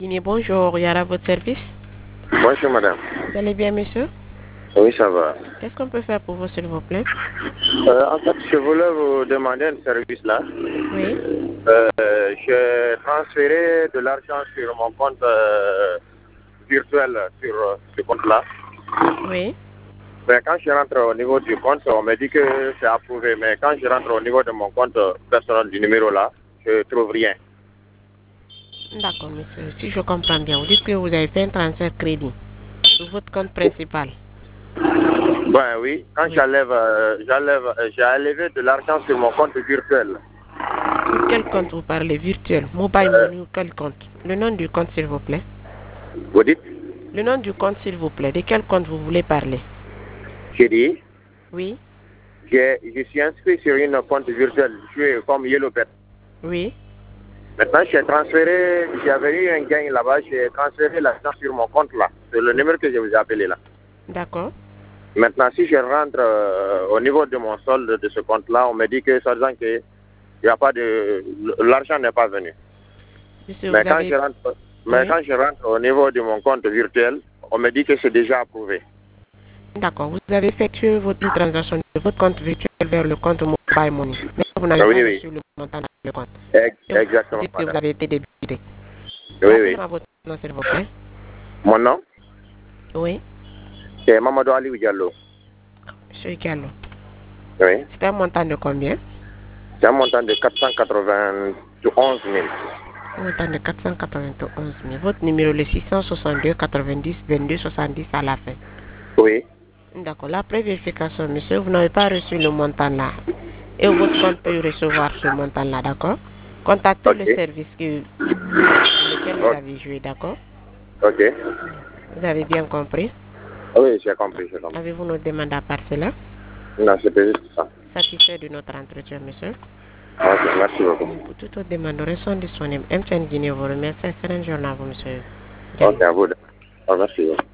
Guinée, bonjour, Yara, votre service. Bonjour madame. Vous allez bien, monsieur? Oui, ça va. Qu'est-ce qu'on peut faire pour vous, s'il vous plaît? En fait, je voulais vous demander un service là. Oui. J'ai transféré de l'argent sur mon compte virtuel sur ce compte-là. Oui. Mais quand je rentre au niveau du compte, on me dit que c'est approuvé. Mais quand je rentre au niveau de mon compte personnel du numéro là, je ne trouve rien. D'accord, monsieur. Si je comprends bien, vous dites que vous avez fait un transfert crédit sur votre compte principal. Ben oui, quand Oui. j'ai enlevé de l'argent sur mon compte virtuel. Sur quel compte vous parlez? Virtuel, mobile money ou quel compte? Le nom du compte, s'il vous plaît. Vous dites? Le nom du compte, s'il vous plaît. De quel compte vous voulez parler? J'ai dit, Oui. je suis inscrit sur une compte virtuelle. Je suis comme YellowPet. Oui. Maintenant, j'ai transféré, j'avais eu un gain là-bas, j'ai transféré l'argent sur mon compte là. C'est le numéro que je vous ai appelé là. D'accord. Maintenant, si je rentre au niveau de mon solde de ce compte-là, on me dit que ça disant que il y a pas de, l'argent n'est pas venu. Monsieur, Mais vous avez... quand je rentre au niveau de mon compte virtuel, on me dit que c'est déjà approuvé. D'accord. Vous avez effectué une transaction de votre compte virtuel vers le compte mobile money. Mais vous n'avez Oui, pas oui. reçu le montant dans le compte. Vous Exactement, dites que vous madame. avez été débité. Oui, oui. Rappelez-moi votre nom, s'il vous plaît. Mon nom, Oui. c'est Mamadou Ali Diallo. Monsieur Gallo. Oui. C'est un montant de combien? C'est un montant de 491 000. Un montant de 491 000. Votre numéro, le 662 90 22 70 à la fin. Oui. D'accord. La vérification, monsieur, vous n'avez pas reçu le montant là. Et votre compte peut recevoir ce montant là, d'accord? Contactez le Ok. service pour lequel vous avez joué, d'accord? Ok. Vous avez bien compris? Oui, j'ai compris, j'ai compris. Avez-vous nos demandes à part cela? Non, c'était juste ça. Satisfait de notre entretien, monsieur? Ok, merci beaucoup. Pour toute autre demande, restons disponibles. MTN Guinée vous remercie. Excellent journée à vous, monsieur Ok, Gallo. à vous. Merci beaucoup.